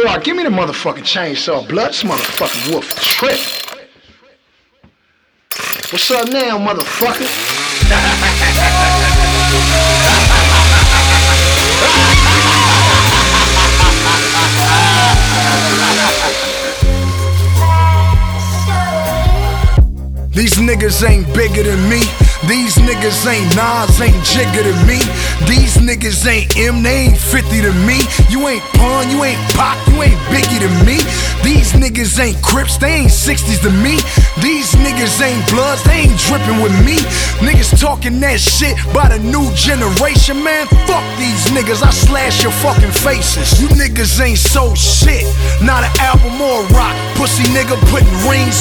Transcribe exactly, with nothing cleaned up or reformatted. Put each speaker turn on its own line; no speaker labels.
Boy, give me the motherfucking chainsaw. Blood, this motherfucking wolf trip. What's up now, motherfucker?
These niggas ain't bigger than me. These niggas ain't Nas, ain't Jigga to me. These niggas ain't M, they ain't fifty to me. You ain't Pun, you ain't Pac, you ain't Biggie to me. These niggas ain't Crips, they ain't sixties to me. These niggas ain't Bloods, they ain't drippin' with me. Niggas talking that shit by the new generation, man. Fuck these niggas, I slash your fucking faces. You niggas ain't so shit, not an album or a rock. Pussy nigga putting rings